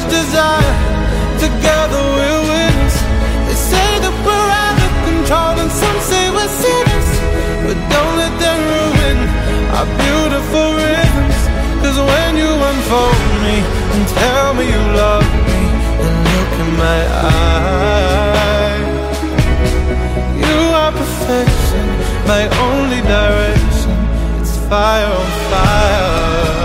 desire. Together we're winners. They say that we're out of control, and some say we're sinners, but don't let them ruin our beautiful rhythms. Cause when you unfold me and tell me you love me, and look in my eyes, you are perfection, my only direction. It's fire on fire.